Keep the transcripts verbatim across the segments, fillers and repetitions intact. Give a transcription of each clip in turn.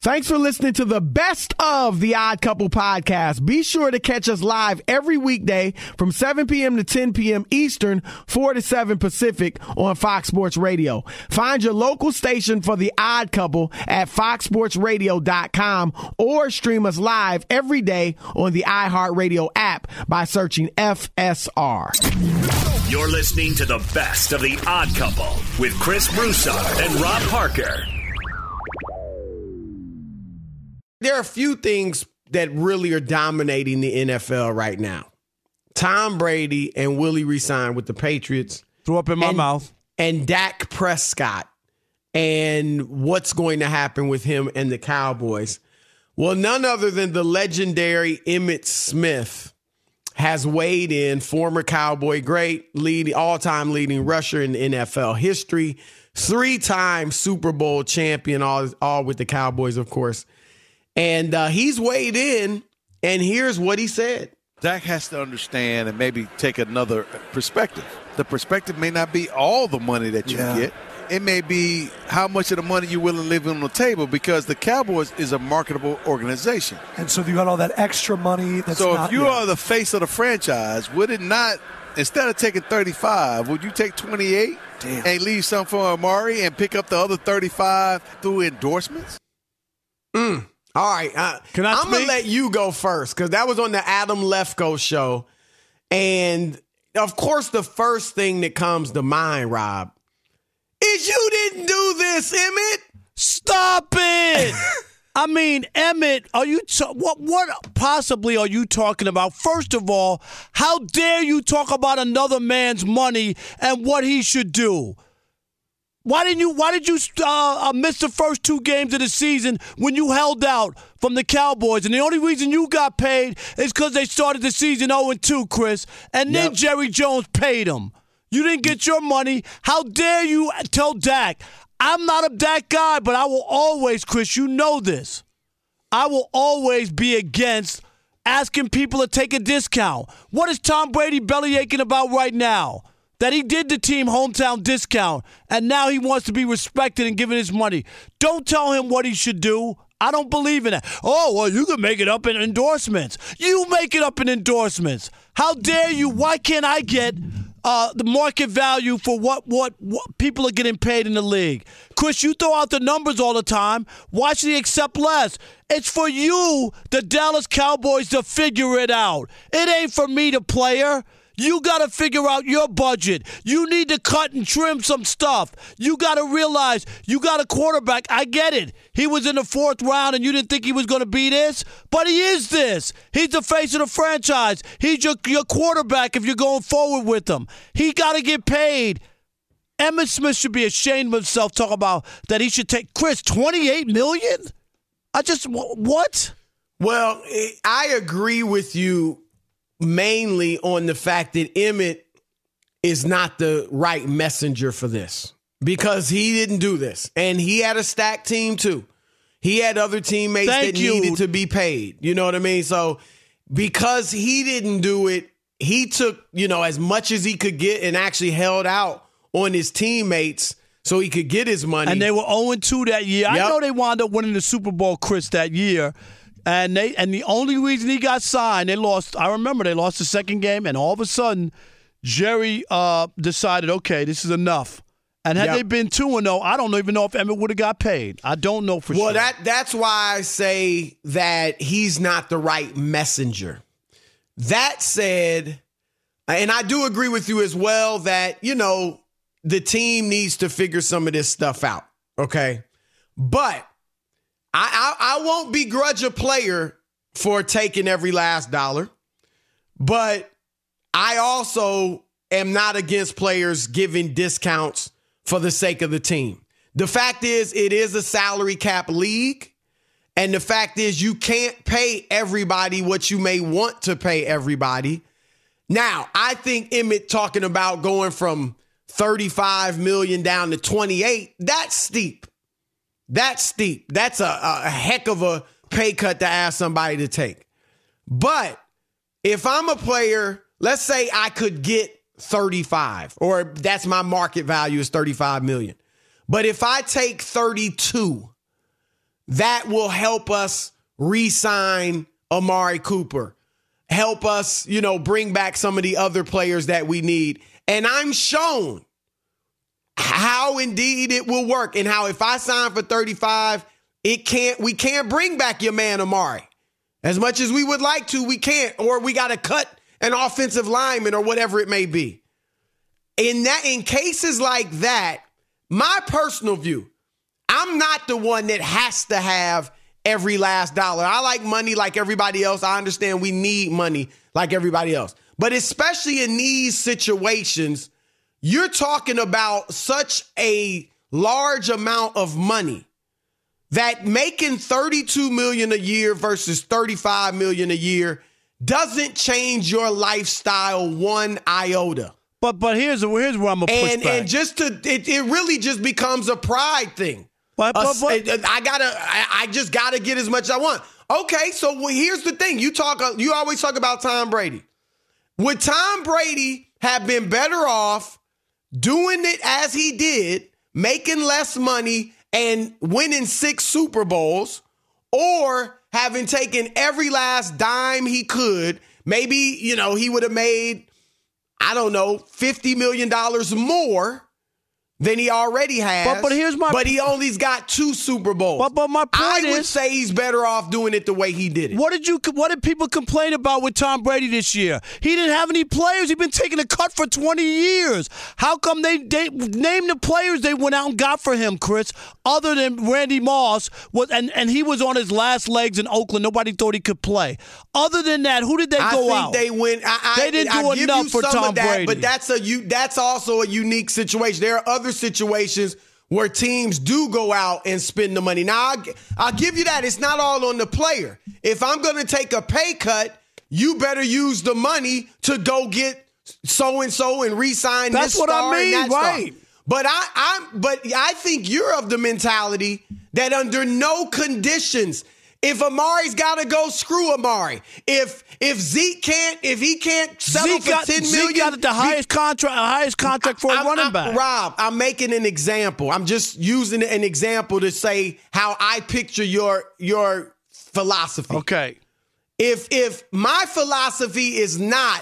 Thanks for listening to the best of the Odd Couple podcast. Be sure to catch us live every weekday from seven p.m. to ten p.m. Eastern, four to seven Pacific on Fox Sports Radio. Find your local station for the Odd Couple at fox sports radio dot com or stream us live every day on the iHeartRadio app by searching F S R. You're listening to the best of the Odd Couple with Chris Broussard and Rob Parker. There are a few things that really are dominating the N F L right now. Tom Brady and Willie re-signed with the Patriots. Threw up in my and, mouth. And Dak Prescott and what's going to happen with him and the Cowboys. Well, none other than the legendary Emmitt Smith has weighed in, former Cowboy great, lead, all-time leading rusher in N F L history, three-time Super Bowl champion, all, all with the Cowboys, of course. And uh, he's weighed in, and here's what he said. Dak has to understand and maybe take another perspective. The perspective may not be all the money that you yeah. get. It may be how much of the money you're willing to leave on the table, because the Cowboys is a marketable organization. And so you got all that extra money. That's so not, if you yeah. are the face of the franchise, would it not, instead of taking thirty-five, would you take twenty-eight Damn. and leave some for Amari and pick up the other thirty-five through endorsements? Mm. All right, uh, Can I I'm going to let you go first, because that was on the Adam Lefkoe show. And, of course, the first thing that comes to mind, Rob, is you didn't do this, Emmitt. Stop it! I mean, Emmitt, are you t- what? What possibly are you talking about? First of all, how dare you talk about another man's money and what he should do? Why didn't you? Why did you uh, uh, miss the first two games of the season when you held out from the Cowboys? And the only reason you got paid is because they started the season oh and two, Chris. And then yep. Jerry Jones paid them. You didn't get your money. How dare you tell Dak? I'm not a Dak guy, but I will always, Chris, you know this. I will always be against asking people to take a discount. What is Tom Brady bellyaching about right now? That he did the team hometown discount, and now he wants to be respected and given his money. Don't tell him what he should do. I don't believe in that. Oh, well, you can make it up in endorsements. You make it up in endorsements. How dare you? Why can't I get uh, the market value for what, what what people are getting paid in the league? Chris, you throw out the numbers all the time. Why should he accept less? It's for you, the Dallas Cowboys, to figure it out. It ain't for me, the player. You got to figure out your budget. You need to cut and trim some stuff. You got to realize you got a quarterback. I get it. He was in the fourth round and you didn't think he was going to be this, but he is this. He's the face of the franchise. He's your, your quarterback if you're going forward with him. He got to get paid. Emmitt Smith should be ashamed of himself talking about that he should take, Chris, twenty-eight million dollars? I just, what? Well, I agree with you mainly on the fact that Emmitt is not the right messenger for this, because he didn't do this. And he had a stacked team too. He had other teammates Thank that you. needed to be paid. You know what I mean? So because he didn't do it, he took, you know, as much as he could get and actually held out on his teammates so he could get his money. And they were oh and two that year. Yep. I know they wound up winning the Super Bowl, Chris, that year. And they and the only reason he got signed, they lost. I remember they lost the second game, and all of a sudden, Jerry uh, decided, okay, this is enough. And had yep. they been two and zero, I don't even know if Emmitt would have got paid. I don't know for well, sure. Well, that that's why I say that he's not the right messenger. That said, and I do agree with you as well that, you know, the team needs to figure some of this stuff out. Okay, but. I, I, I won't begrudge a player for taking every last dollar, but I also am not against players giving discounts for the sake of the team. The fact is, it is a salary cap league, and the fact is you can't pay everybody what you may want to pay everybody. Now, I think Emmitt talking about going from thirty-five million dollars down to twenty-eight, that's steep. That's steep. That's a, a heck of a pay cut to ask somebody to take. But if I'm a player, let's say I could get thirty-five, or that's my market value is thirty-five million. But if I take thirty-two, that will help us re-sign Amari Cooper, help us, you know, bring back some of the other players that we need. And I'm shown how indeed it will work and how if I sign for thirty-five, it can't, we can't bring back your man Amari. As much as we would like to, we can't, or we got to cut an offensive lineman or whatever it may be. In that, in cases like that, my personal view, I'm not the one that has to have every last dollar. I like money like everybody else. I understand we need money like everybody else. But especially in these situations, you're talking about such a large amount of money that making thirty-two million dollars a year versus thirty-five million dollars a year doesn't change your lifestyle one iota. But but here's here's where I'm gonna push and, back. And just to it, it really just becomes a pride thing. But, but, but, uh, I gotta I, I just gotta get as much as I want. Okay, so well, here's the thing. You talk you always talk about Tom Brady. Would Tom Brady have been better off doing it as he did, making less money and winning six Super Bowls, or having taken every last dime he could? Maybe, you know, he would have made, I don't know, fifty million dollars more than he already has. But, but here's my But he only's got two Super Bowls. But, but my point I is, would say he's better off doing it the way he did it. What did you? What did people complain about with Tom Brady this year? He didn't have any players. He'd been taking a cut for twenty years. How come they, they name the players they went out and got for him, Chris? Other than Randy Moss was, and, and he was on his last legs in Oakland. Nobody thought he could play. Other than that, who did they I go think out? They went. I, I, they didn't do I give enough you for some Tom of that, Brady. But that's a you. That's also a unique situation. There are other situations where teams do go out and spend the money. Now, I'll, I'll give you that. It's not all on the player. If I'm going to take a pay cut, you better use the money to go get so-and-so and re-sign That's this what star I mean, and that right. star. But I, I'm, but I think you're of the mentality that under no conditions, if Amari's got to go, screw Amari. If if Zeke can't, if he can't settle Zeke for got, ten million, Zeke got the highest contract, highest contract for a I'm, running I'm, back. Rob, I'm making an example. I'm just using an example to say how I picture your your philosophy. Okay. If if my philosophy is not,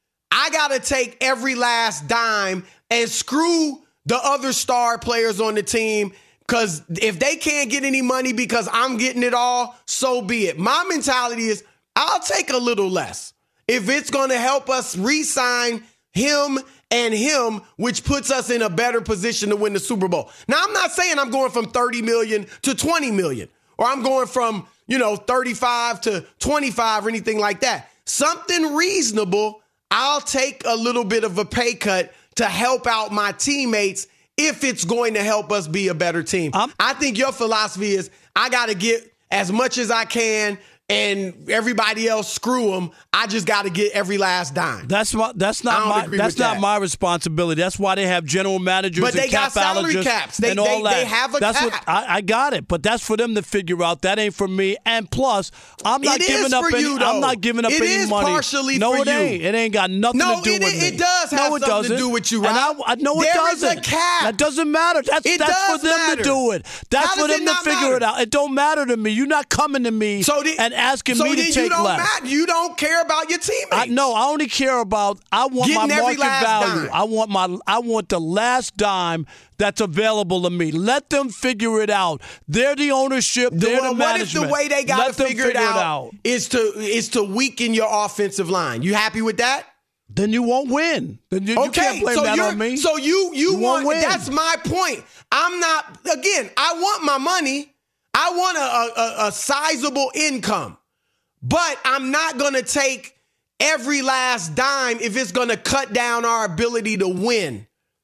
I got to take every last dime and screw the other star players on the team, because if they can't get any money because I'm getting it all, so be it. My mentality is I'll take a little less if it's going to help us re-sign him and him, which puts us in a better position to win the Super Bowl. Now, I'm not saying I'm going from thirty million to twenty million, or I'm going from, you know, thirty-five to twenty-five or anything like that. Something reasonable, I'll take a little bit of a pay cut to help out my teammates if it's going to help us be a better team. Um, I think your philosophy is I got to get as much as I can, and everybody else, screw them. I just got to get every last dime. That's my, that's not my that's not that. my responsibility. That's why they have general managers but and they cap got salary caps. They, and all they, that. they have a that's cap. What, I, I got it, but that's for them to figure out. That ain't for me. And plus, I'm not it giving is up for any. you, though. I'm not giving up it any is money. partially no, for it you. ain't. It ain't got nothing no, to do it, with it, me. it does have no, it something doesn't. to do with you, Rob. And I, I know it there doesn't. There is a cap. That doesn't matter. That's it that's does for them matter. to do it. That's How for does them it to not figure matter? it out. It don't matter to me. You're not coming to me so the, and asking so me to then take you don't less. Matter. You don't care about your teammates. I, no, I only care about. I want Getting my every market last value. dime. I want my. I want the last dime that's available to me. Let them figure it out. They're the ownership. They're well, the what if management. the way they got Let to them figure, it, out it out is to is to weaken your offensive line? You happy with that? Then you won't win. Then you, okay, you can't blame so that you're, on me. So you you, You won't want win. That's my point. I'm not. Again, I want my money. I want a, a, a sizable income, but I'm not going to take every last dime if it's going to cut down our ability to win.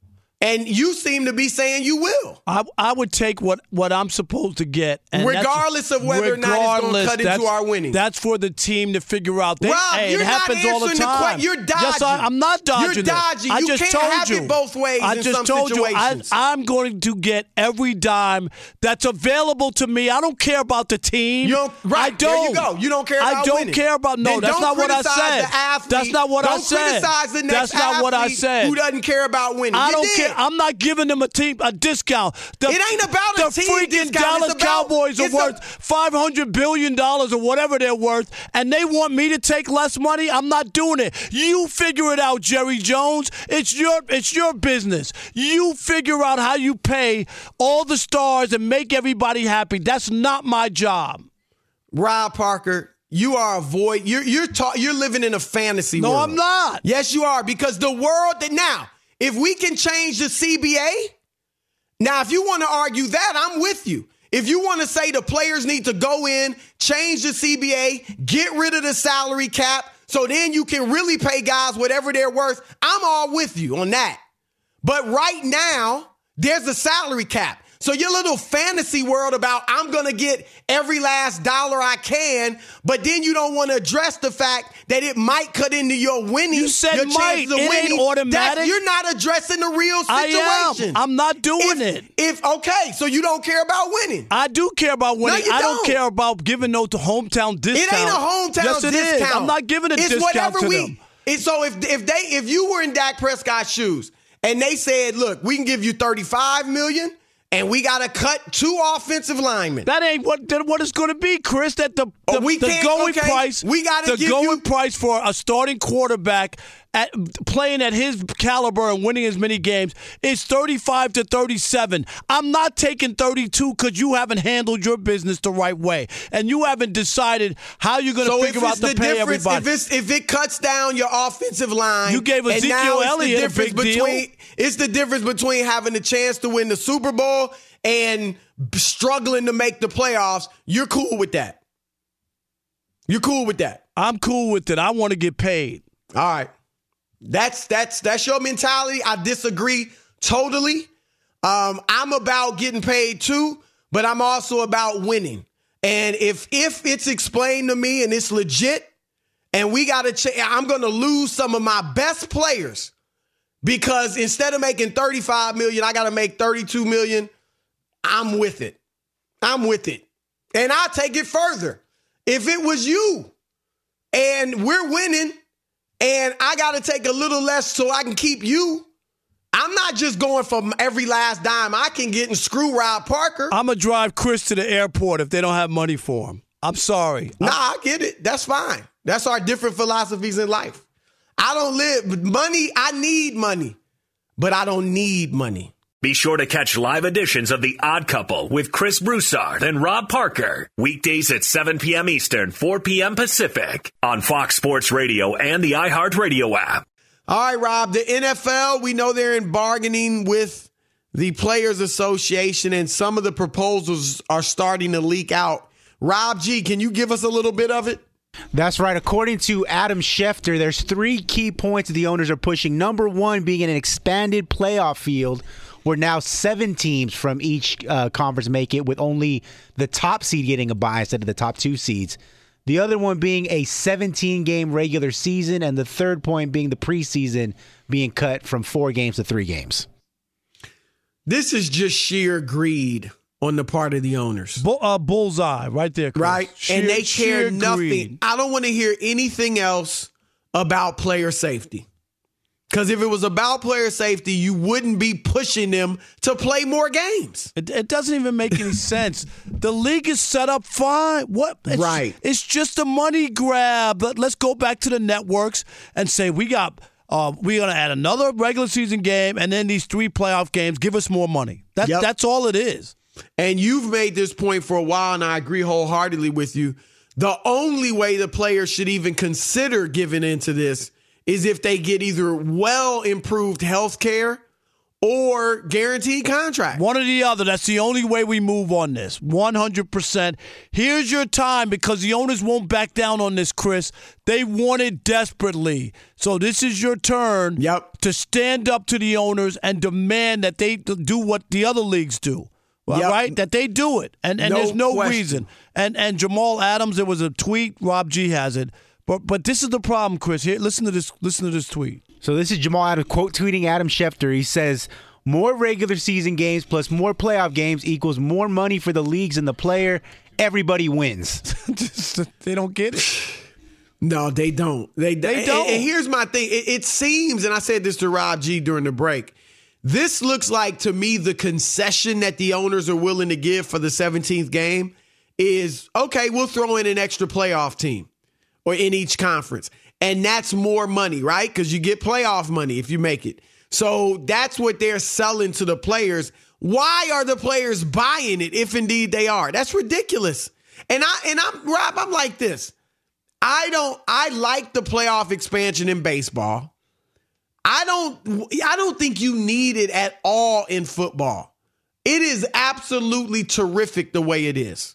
And you seem to be saying you will. I, I would take what, what I'm supposed to get. And regardless of whether or not it's going to cut into our winning. That's for the team to figure out. They, Rob, hey, you're it happens not all the answering time. The you're dodging. Yes, I, I'm not dodging. You're dodging. It. I you just can't told have you. it both ways I in just some told situations. you. I, I'm going to get every dime that's available to me. I don't care about the team. You don't, right, I don't. There you go. You don't care about I don't winning. care about. No, then that's not what I said. The athlete. That's not what don't I said. Criticize the next that's not what I said. Who doesn't care about winning? I you don't did. gi- I'm not giving them a team a discount. The, It ain't about a the team freaking discount. Dallas It's about- Cowboys are it's a- worth five hundred billion dollars or whatever they're worth, and they want me to take less money. I'm not doing it. You figure it out, Jerry Jones. It's your it's your business. You figure out how you pay all the stars and make everybody happy. That's not my job. Rob Parker, you are a void. You're you're ta- you're living in a fantasy No, world. I'm not. Yes, you are, because the world that now, if we can change the C B A, now if you want to argue that, I'm with you. If you want to say the players need to go in, change the C B A, get rid of the salary cap, so then you can really pay guys whatever they're worth, I'm all with you on that. But right now, there's a salary cap. So your little fantasy world about I'm going to get every last dollar I can, but then you don't want to address the fact that it might cut into your winning. You said your might. chances of It winning. ain't automatic. That's- You're not addressing the real situation. I am. I'm not doing if, it. If okay, so you don't care about winning. I do care about winning. you I don't. don't. care about giving no to hometown discount. It ain't a hometown yes, it is. discount. I'm not giving a it's discount whatever to we, them. It, so if if they if you were in Dak Prescott's shoes and they said, look, we can give you thirty-five million dollars and we got to cut two offensive linemen. That ain't what that what it's going to be, Chris. That the the, Oh, we the can't- going okay, price. we gotta the give going you- price for a starting quarterback at playing at his caliber and winning as many games is thirty-five to thirty-seven. I'm not taking thirty-two because you haven't handled your business the right way and you haven't decided how you're going to So if figure out it's to the pay difference, everybody. if it's if it cuts down your offensive line, You gave and Ezekiel now it's Elliott a the difference big deal. between it's the difference between having a chance to win the Super Bowl and struggling to make the playoffs. You're cool with that. You're cool with that. I'm cool with it. I want to get paid. All right. That's that's that's your mentality. I disagree totally. Um, I'm about getting paid too, but I'm also about winning. And if if it's explained to me and it's legit, and we got to, ch- I'm going to lose some of my best players because instead of making thirty-five million, I got to make thirty-two million. I'm with it. I'm with it, and I'll take it further. If it was you, and we're winning. And I got to take a little less so I can keep you. I'm not just going for every last dime I can get and screw Rob Parker. I'm going to drive Chris to the airport if they don't have money for him. I'm sorry. Nah, I get it. That's fine. That's our different philosophies in life. I don't live money. I need money, but I don't need money. Be sure to catch live editions of The Odd Couple with Chris Broussard and Rob Parker. Weekdays at seven p.m. Eastern, four p.m. Pacific on Fox Sports Radio and the iHeartRadio app. All right, Rob, the N F L, we know they're in bargaining with the Players Association, and some of the proposals are starting to leak out. Rob G., can you give us a little bit of it? That's right. According to Adam Schefter, there's three key points the owners are pushing. Number one being an expanded playoff field where now seven teams from each uh, conference make it, with only the top seed getting a bye instead of the top two seeds. The other one being a seventeen-game regular season, and the third point being the preseason being cut from four games to three games. This is just sheer greed on the part of the owners. Bull, uh, bullseye right there, Chris. Right? Sheer- and they care sheer nothing. greed. I don't want to hear anything else about player safety. Because if it was about player safety, you wouldn't be pushing them to play more games. It, it doesn't even make any sense. The league is set up fine. What? It's, Right. It's just a money grab. Let, let's go back to the networks and say we got. Uh, we're gonna add another regular season game and then these three playoff games. Give us more money. That, Yep. That's all it is. And you've made this point for a while, and I agree wholeheartedly with you. The only way the players should even consider giving into this is if they get either well improved health care or guaranteed contract. One or the other. That's the only way we move on this. one hundred percent. Here's your time, because the owners won't back down on this, Chris. They want it desperately. So this is your turn Yep. to stand up to the owners and demand that they do what the other leagues do. Well, Yep. right? That they do it. And and No there's no question. reason. And and Jamal Adams, there was a tweet, Rob G has it. But but this is the problem, Chris. Here, listen to this listen to this tweet. So this is Jamal Adams quote tweeting Adam Schefter. He says, more regular season games plus more playoff games equals more money for the leagues and the player. Everybody wins. They don't get it. No, they don't. They, They and- don't. And here's my thing. It, it seems, and I said this to Rob G during the break, This looks like, to me, the concession that the owners are willing to give for the seventeenth game is, okay, we'll throw in an extra playoff team or in each conference. And that's more money, right? Because you get playoff money if you make it. So that's what they're selling to the players. Why are the players buying it if indeed they are? That's ridiculous. And I and I'm Rob, I'm like this. I don't I like the playoff expansion in baseball. I don't I don't think you need it at all in football. It is absolutely terrific the way it is.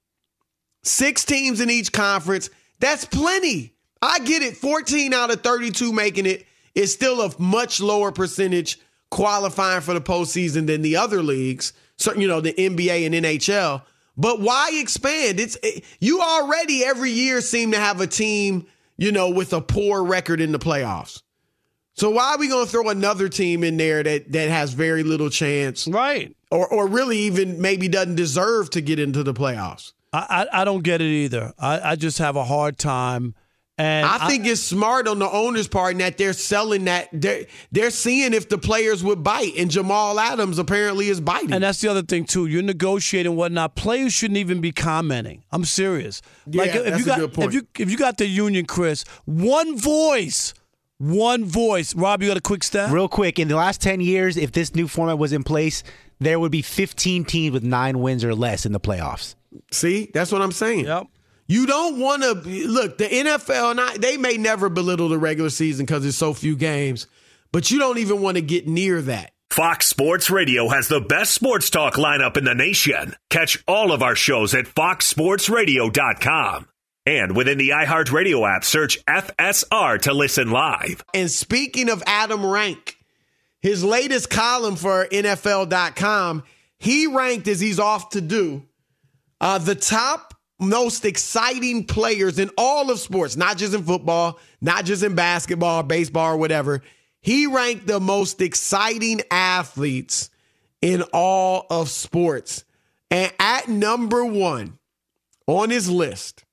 Six teams in each conference. That's plenty. I get it. fourteen out of thirty-two making it is still a much lower percentage qualifying for the postseason than the other leagues. So, you know, the N B A and N H L. But why expand? It's it, you already every year seem to have a team, you know, with a poor record in the playoffs. So why are we going to throw another team in there that that has very little chance? Right. Or or really even maybe doesn't deserve to get into the playoffs? I, I, I don't get it either. I, I just have a hard time. And I think I, it's smart on the owner's part in that they're selling that. They're, they're seeing if the players would bite. And Jamal Adams apparently is biting. And that's the other thing, too. You're negotiating and whatnot. Players shouldn't even be commenting. I'm serious. Yeah, like, if that's you got, a good point. If you, if you got the union, Chris, one voice, one voice. Rob, you got a quick stat? Real quick, in the last ten years, if this new format was in place, there would be fifteen teams with nine wins or less in the playoffs. See? That's what I'm saying. Yep. You don't want to – look, the N F L, and I, they may never belittle the regular season because there's so few games, but you don't even want to get near that. Fox Sports Radio has the best sports talk lineup in the nation. Catch all of our shows at fox sports radio dot com. And within the iHeartRadio app, search F S R to listen live. And speaking of Adam Rank, his latest column for N F L dot com, he ranked, as he's off to do, uh, the top most exciting players in all of sports, not just in football, not just in basketball, baseball, or whatever. He ranked the most exciting athletes in all of sports. And at number one on his list,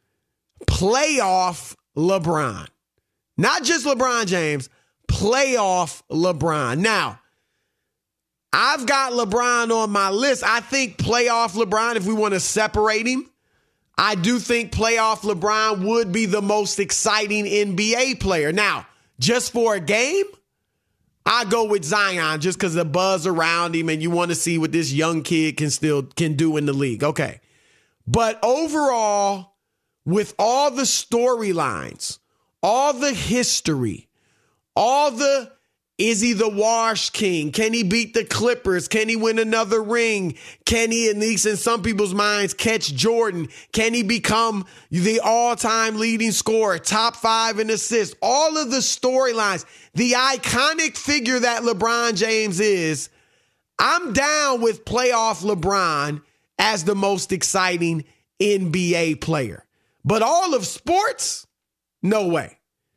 playoff LeBron. Not just LeBron James, playoff LeBron. Now, I've got LeBron on my list. I think playoff LeBron, if we want to separate him, I do think playoff LeBron would be the most exciting N B A player. Now, just for a game, I go with Zion just because the buzz around him and you want to see what this young kid can still can do in the league. Okay. But overall, with all the storylines, all the history, all the, is he the Wash King? Can he beat the Clippers? Can he win another ring? Can he, at least in some people's minds, catch Jordan? Can he become the all-time leading scorer, top five in assists? All of the storylines, the iconic figure that LeBron James is, I'm down with playoff LeBron as the most exciting N B A player. But all of sports, no way.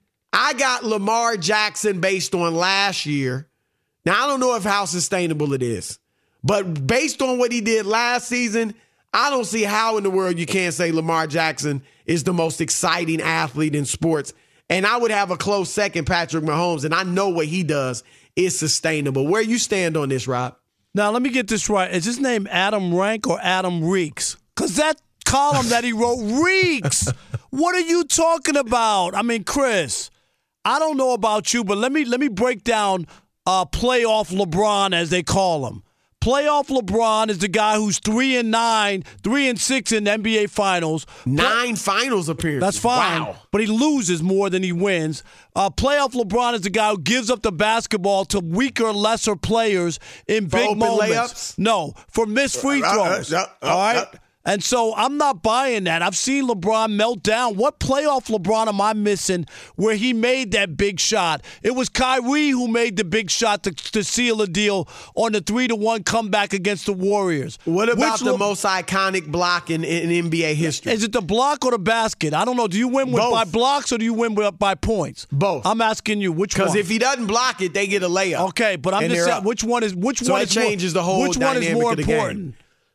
I got Lamar Jackson based on last year. Now, I don't know if how sustainable it is, but based on what he did last season, I don't see how in the world you can't say Lamar Jackson is the most exciting athlete in sports. And I would have a close second, Patrick Mahomes, and I know what he does is sustainable. Where you stand on this, Rob? Now, let me get this right. Is his name Adam Rank or Adam Reeks? Because that column that he wrote reeks. What are you talking about? I mean, Chris, I don't know about you, but let me let me break down uh, playoff LeBron, as they call him. Playoff LeBron is the guy who's three and nine, three and six in the N B A Finals. Nine finals appearances. That's fine, wow. But he loses more than he wins. Uh, playoff LeBron is the guy who gives up the basketball to weaker, lesser players in For big open moments. layups? No, for missed free Uh, uh, throws. uh, uh, all right. uh, And so I'm not buying that. I've seen LeBron melt down. What playoff LeBron am I missing where he made that big shot? It was Kyrie who made the big shot to, to seal a deal on the three to one comeback against the Warriors. What about Which the Le- most iconic block in, in N B A history? Is it the block or the basket? I don't know. Do you win with Both. by blocks or do you win with, by points? Both. I'm asking you which one. Because if he doesn't block it, they get a layup. Okay, but I'm and just they're saying up. which one is which So one it is changes more, the whole which one is dynamic more of the game. important?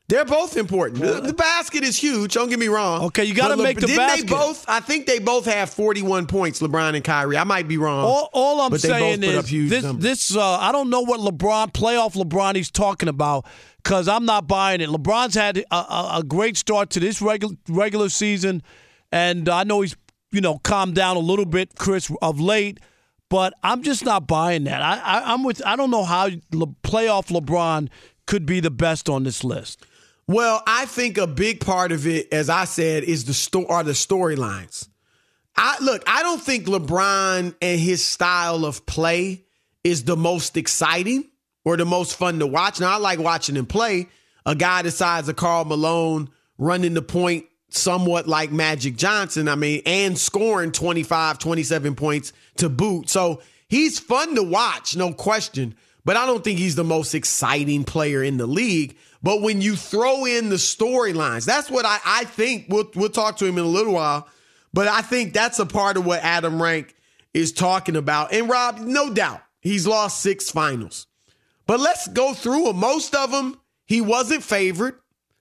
They're both important. The, the basket is huge. Don't get me wrong. Okay, you got to Le- make the didn't basket. They both, I think they both have forty-one points, LeBron and Kyrie. I might be wrong. All, all I'm but they saying both put up is huge this. numbers. This uh, I don't know what LeBron playoff LeBron he's talking about because I'm not buying it. LeBron's had a, a, a great start to this regular regular season, and I know he's you know calmed down a little bit, Chris, of late. But I'm just not buying that. I, I, I'm with. I don't know how Le, playoff LeBron could be the best on this list. Well, I think a big part of it, as I said, is the sto- are the storylines. I look, I don't think LeBron and his style of play is the most exciting or the most fun to watch. Now, I like watching him play. A guy the size of Karl Malone running the point somewhat like Magic Johnson, I mean, and scoring twenty-five, twenty-seven points to boot. So he's fun to watch, no question. But I don't think he's the most exciting player in the league. But when you throw in the storylines, that's what I, I think. We'll, we'll talk to him in a little while. But I think that's a part of what Adam Rank is talking about. And Rob, no doubt, he's lost six finals. But let's go through them. Most of them, he wasn't favored.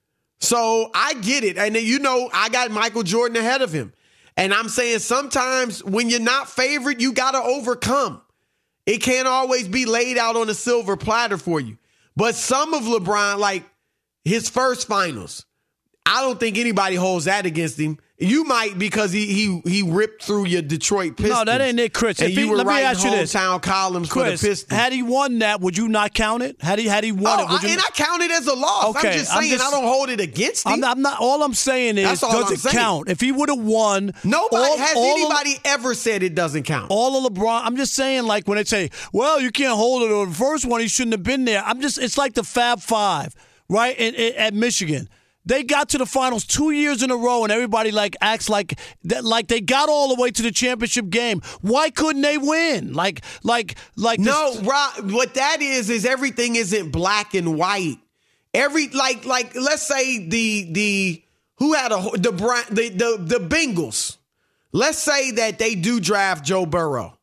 So I get it. And you know, I got Michael Jordan ahead of him. And I'm saying sometimes when you're not favored, you got to overcome. It can't always be laid out on a silver platter for you. But some of LeBron, like his first finals, I don't think anybody holds that against him. You might because he he he ripped through your Detroit Pistons. No, that ain't it, Chris. And If you he, were let me writing ask you this. hometown columns Chris, for the Pistons. had he won that, would you not count it? Had he had he won Oh, it, would you I, and I count it as a loss. Okay, I'm just I'm saying just- I don't hold it against him. I'm not, I'm not. All I'm saying is, That's all does I'm it saying. count? If he would have won, Nobody all, has all anybody Of, ever said it doesn't count. all of LeBron. I'm just saying, like when they say, "Well, you can't hold it," or the first one, he shouldn't have been there. I'm just. It's like the Fab Five, right? In, in, at Michigan. They got to the finals two years in a row, and everybody like acts like that, like they got all the way to the championship game. Why couldn't they win? Like, like, like. No, this, Rob, what that is is everything isn't black and white. Every like like let's say the the who had a the the the, the Bengals. Let's say that they do draft Joe Burrow,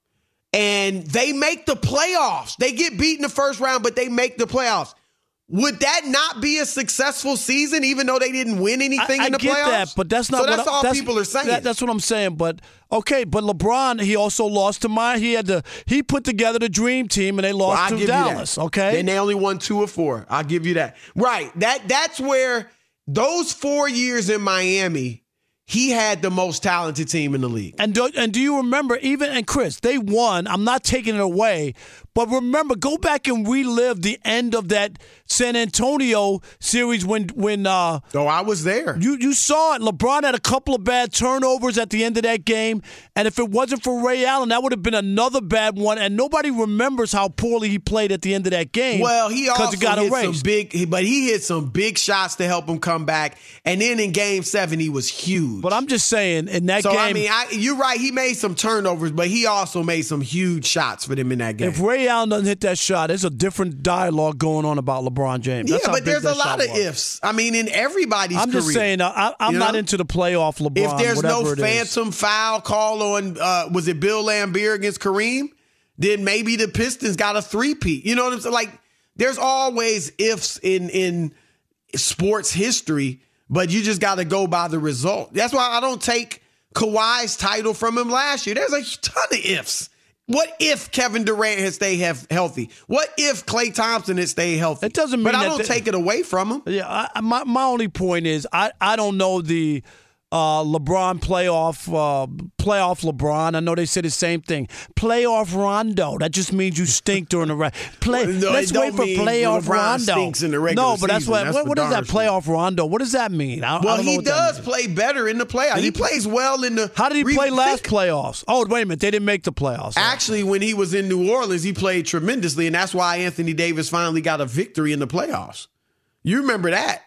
and they make the playoffs. They get beat in the first round, but they make the playoffs. Would that not be a successful season, even though they didn't win anything I, in the I get playoffs? that, but that's not so what that's I, all that's, people are saying. That, that's what I'm saying. But okay, but LeBron, he also lost to my. He had to. He put together the dream team, and they lost Well, I'll to give Dallas. You that. Okay, then they only won two or four. I'll give you that. Right. That that's where those four years in Miami, he had the most talented team in the league. And do, and do you remember, even, and Chris, they won. I'm not taking it away. But remember, go back and relive the end of that San Antonio series when when uh, Oh, I was there. you you saw it. LeBron had a couple of bad turnovers at the end of that game, and if it wasn't for Ray Allen, that would have been another bad one. And nobody remembers how poorly he played at the end of that game. Well, he also it got hit erased. some big, but he hit some big shots to help him come back. And then in Game Seven, he was huge. But I'm just saying, in that so game, I mean, I, you're right. He made some turnovers, but he also made some huge shots for them in that game. if Ray Allen doesn't hit that shot, there's a different dialogue going on about LeBron James. That's yeah, how but big there's that a lot shot of was. ifs. I mean, in everybody's I'm career. just saying, I, I'm You not know? into the playoff LeBron. If there's no whatever it is. phantom foul call on, uh, was it Bill Laimbeer against Kareem? Then maybe the Pistons got a three-peat. You know what I'm saying? Like, there's always ifs in in sports history, but you just got to go by the result. That's why I don't take Kawhi's title from him last year. There's a ton of ifs. What if Kevin Durant had stayed have healthy? What if Klay Thompson had stayed healthy? It doesn't mean But I that don't the- take it away from him. Yeah, I, my my only point is I, I don't know the uh, LeBron playoff uh, playoff LeBron. I know they say the same thing. Playoff Rondo. That just means you stink during the re- play. Well, no, let's it wait don't for mean playoff LeBron Rondo. stinks in the regular no, but that's season. what. That's what, for what is that darn sure. playoff Rondo? What does that mean? I, Well, I don't know he what that does means. play better in the playoffs. He, He- plays well in the. How did he re- play last think- playoffs? Oh, wait a minute. They didn't make the playoffs. Actually, when he was in New Orleans, he played tremendously, and that's why Anthony Davis finally got a victory in the playoffs. You remember that?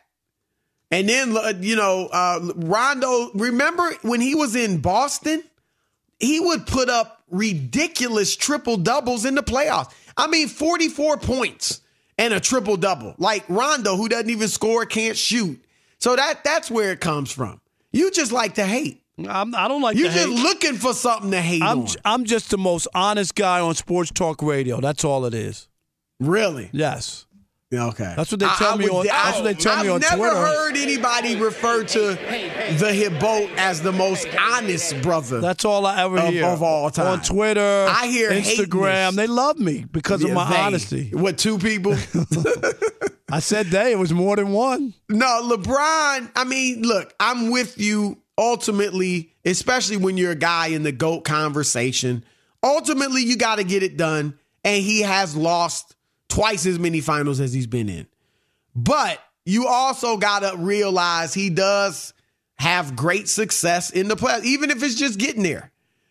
And then, uh, you know, uh, Rondo, remember when he was in Boston? He would put up ridiculous triple doubles in the playoffs. I mean, forty-four points and a triple double. Like Rondo, who doesn't even score, can't shoot. So that that's where it comes from. You just like to hate. I'm, I don't like You're to just hate. looking for something to hate I'm on. I'm just the most honest guy on sports talk radio. That's all it is. Really? Yes. Okay, that's what they tell I, me I would, on. That's what they tell I've me on Twitter. I've Twitter. never heard anybody refer to the Hibot as the most honest brother. That's all I ever of, hear of all time. On Twitter, I hear Instagram. hateness. They love me because of Yeah, my they. honesty. What, two people? I said they. It was more than one. No, LeBron, I mean, look, I'm with you ultimately, especially when you're a guy in the GOAT conversation. Ultimately, you got to get it done, and he has lost twice as many finals as he's been in. But you also got to realize he does have great success in the playoffs, even if it's just getting there.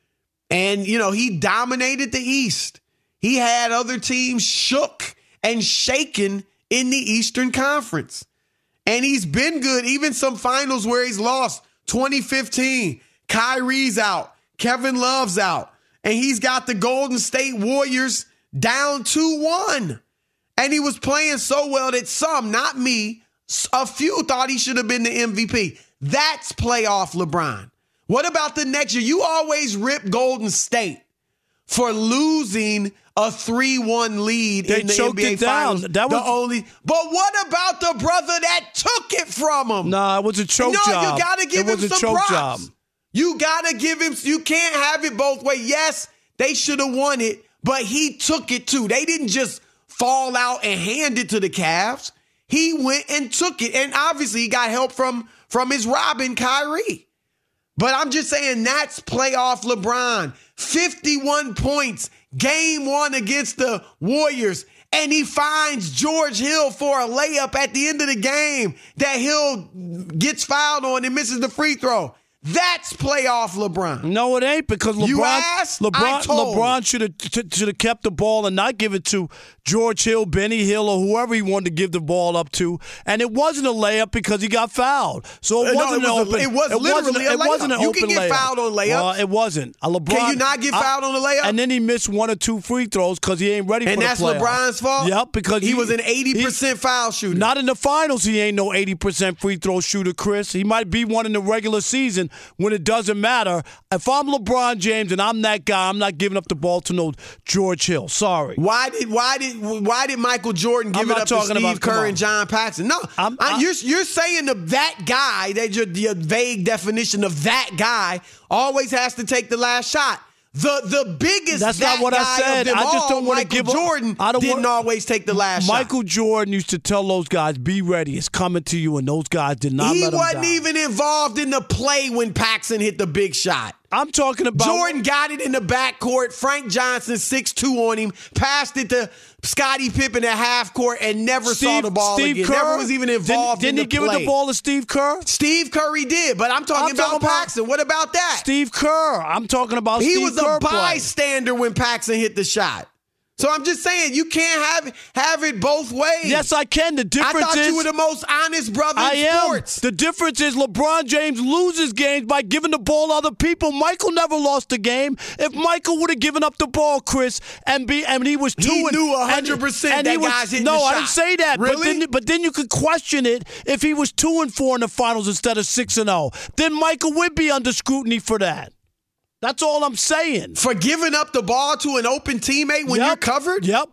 And, you know, he dominated the East. He had other teams shook and shaken in the Eastern Conference. And he's been good, even some finals where he's lost. twenty fifteen, Kyrie's out, Kevin Love's out, and he's got the Golden State Warriors down two one. And he was playing so well that some, not me, a few thought he should have been the M V P. That's playoff LeBron. What about the next year? You always rip Golden State for losing a three one lead They in the choked N B A it down. Finals. That was the only. But what about the brother that took it from him? Nah, it was a choke no, job. you got to give it him was a some choke props. job. You got to give him. You can't have it both ways. Yes, they should have won it, but he took it too. They didn't just fall out and hand it to the Cavs. He went and took it, and obviously he got help from from his Robin, Kyrie. But I'm just saying that's playoff LeBron. fifty-one points, game one against the Warriors. And he finds George Hill for a layup at the end of the game that Hill gets fouled on and misses the free throw. That's playoff LeBron. No, it ain't because LeBron. You asked, I LeBron, told. LeBron should have should have kept the ball and not give it to George Hill, Benny Hill, or whoever he wanted to give the ball up to. And it wasn't a layup because he got fouled. So it No, wasn't it was an a- open. it was literally wasn't, a It wasn't layup. an You open can get layup. fouled on layups. Well, it wasn't. A LeBron, Can you not get fouled on a layup? And then he missed one or two free throws because he ain't ready And for the that's playoffs. LeBron's fault? Yep, because he, was an eighty percent foul shooter. Not in the finals, he ain't no eighty percent free throw shooter, Chris. He might be one in the regular season when it doesn't matter. If I'm LeBron James and I'm that guy, I'm not giving up the ball to no George Hill. Sorry. Why did why did why did Michael Jordan give I'm it not up to talking Steve about- come Kerr on. and John Paxson? No, I'm- I- I'm- you're you're saying the, that guy, that your, your vague definition of that guy always has to take the last shot. The the biggest That's that not what I guy said. of them I just all, don't wanna Michael give up- Jordan I don't didn't wanna- always take the last shot. Michael Jordan used to tell those guys, be ready. It's coming to you, and those guys did not He let him wasn't down. even involved in the play when Paxson hit the big shot. I'm talking about Jordan got it in the backcourt. Frank Johnson, six two on him, passed it to Scottie Pippen at half court and never Steve, saw the ball Steve again. Kerr Never was even involved Didn't, in didn't the he play. give it the ball to Steve Kerr? Steve Curry did, but I'm talking I'm about talking about- Paxson. What about that? Steve Kerr. I'm talking about he Steve was Kerr a play. bystander when Paxson hit the shot. So I'm just saying, you can't have have it both ways. Yes, I can. The I difference thought is you were the most honest brother I in am. sports. The difference is LeBron James loses games by giving the ball to other people. Michael never lost a game. If Michael would have given up the ball, Chris, and be and he was two He and, knew one hundred and- percent and that he was, guy's hitting No, the I shot. didn't say that. But Really? then, but then you could question it if he was two and four in the finals instead of six and zero. Then Michael would be under scrutiny for that. That's all I'm saying. For giving up the ball to an open teammate when Yep. you're covered? Yep.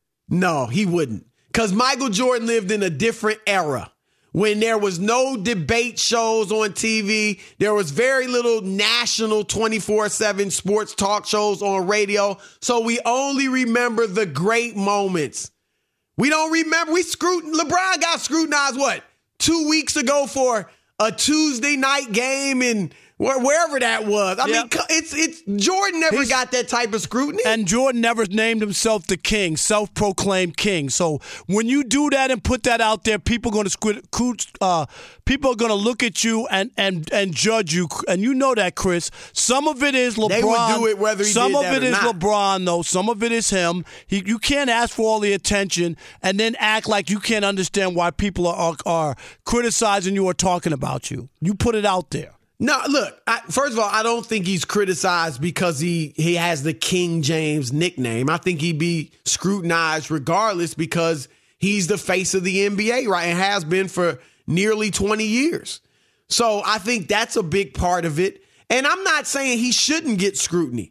No, he wouldn't. Because Michael Jordan lived in a different era when there was no debate shows on T V. There was very little national twenty-four seven sports talk shows on radio. So we only remember the great moments. We don't remember. We scrutin- LeBron got scrutinized, what, two weeks ago for a Tuesday night game in where, wherever that was. I Yeah. mean, it's it's Jordan never He's- got that type of scrutiny. And Jordan never named himself the king, self-proclaimed king. So when you do that and put that out there, people are going to squid, uh, people are going to look at you and and and judge you. And you know that, Chris. Some of it is LeBron. They would do it whether he Some did of that it or is not. LeBron, though. Some of it is him. He, you can't ask for all the attention and then act like you can't understand why people are are, are criticizing you or talking about you. You put it out there. No, look, I, first of all, I don't think he's criticized because he, he has the King James nickname. I think he'd be scrutinized regardless because he's the face of the N B A, right, and has been for nearly twenty years. So I think that's a big part of it. And I'm not saying he shouldn't get scrutiny.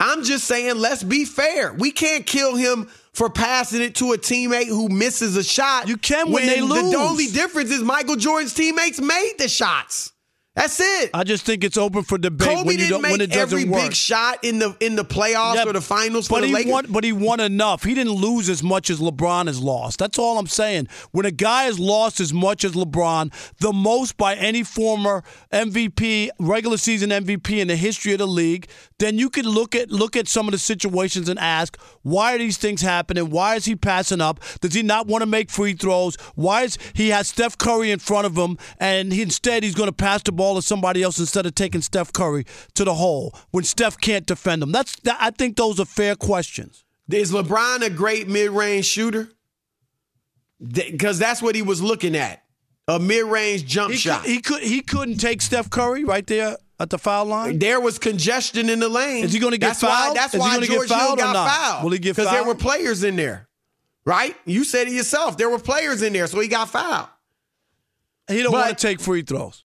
I'm just saying, let's be fair. We can't kill him for passing it to a teammate who misses a shot. You can when they lose. The only difference is Michael Jordan's teammates made the shots. That's it. I just think it's open for debate Kobe when you didn't don't, make when it doesn't every work. big shot in the in the playoffs Yeah, or the finals but for the he Lakers. won, but he won enough. He didn't lose as much as LeBron has lost. That's all I'm saying. When a guy has lost as much as LeBron, the most by any former M V P, regular season M V P in the history of the league, then you could look at look at some of the situations and ask, why are these things happening? Why is he passing up? Does he not want to make free throws? Why is he has Steph Curry in front of him and he, instead he's going to pass the ball to somebody else instead of taking Steph Curry to the hole when Steph can't defend him? That's that, I think those are fair questions. Is LeBron a great mid-range shooter? Because that's what he was looking at, a mid-range jump He shot. could, he could he couldn't take Steph Curry right there at the foul line. There was congestion in the lane. Is he going to get that's fouled? Why, that's Is he why gonna George get fouled Hill or got not? fouled. Will he get Because there fouled? were players in there, right? You said it yourself. There were players in there, so he got fouled. He don't But- want to take free throws.